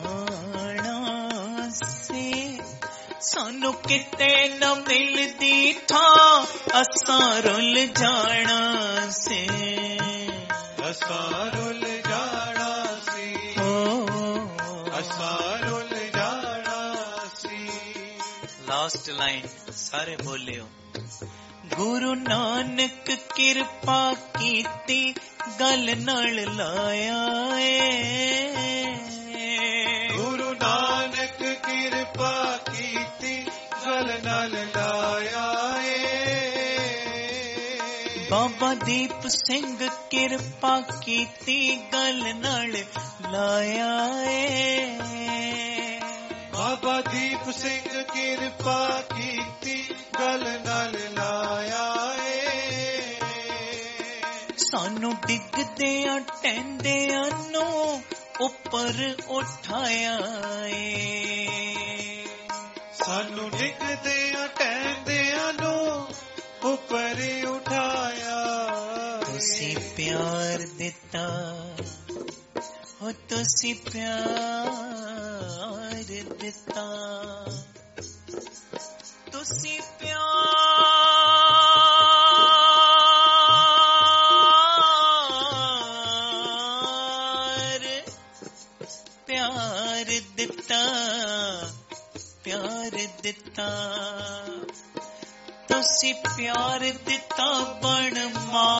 ਜਾਣਾ ਸੀ ਸਾਨੂੰ ਕਿਤੇ ਨਾ ਮਿਲਦੀ ਥਾਂ ਅਸਾਂ ਰੁੱਲ ਜਾਣਾ ਸੀ ਅਸਾਂ ਰੁੱਲ ਜਾਣਾ ਸੀ ਅਸਾਂ ਰੁੱਲ ਜਾਣਾ ਸੀ ਲਾਸਟ ਲਾਈਨ ਸਾਰੇ ਬੋਲਿਓ ਗੁਰੂ ਨਾਨਕ ਕਿਰਪਾ ਕੀਤੀ ਗਲ ਨਾਲ ਲਾਇਆ ਏ ਗੁਰੂ ਨਾਨਕ ਕਿਰਪਾ ਕੀਤੀ ਗਲ ਨਾਲ ਲਾਇਆ ਏ ਬਾਬਾ ਦੀਪ ਸਿੰਘ ਕਿਰਪਾ ਕੀਤੀ ਗਲ ਨਾਲ ਲਾਇਆ ਏ ਬਾਬਾ ਦੀਪ ਸਿੰਘ ਕਿਰਪਾ ਕੀਤੀ ਗਲ ਨਾਲ ਲਾਇਆ ਏ ਸਾਨੂੰ ਡਿੱਗਦਿਆਂ ਟਹਿੰਦਿਆਂ ਨੂੰ ਉੱਪਰ ਉਠਾਇਆ ਏ ਸਾਨੂੰ ਡਿੱਗਦਿਆਂ ਟਹਿੰਦਿਆਂ ਨੂੰ ਉੱਪਰ ਉਠਾਇਆ ਤੁਸੀਂ ਪਿਆਰ ਦਿੱਤਾ ਹੋ ਤੁਸੀਂ ਪਿਆਰ ਦਿੱਤਾ ਤੁਸੀਂ ਪਿਆਰ ਦਿੱਤਾ ਪਿਆਰ ਦਿੱਤਾ ਤੁਸੀਂ ਪਿਆਰ ਦਿੱਤਾ ਬਣ ਮਾ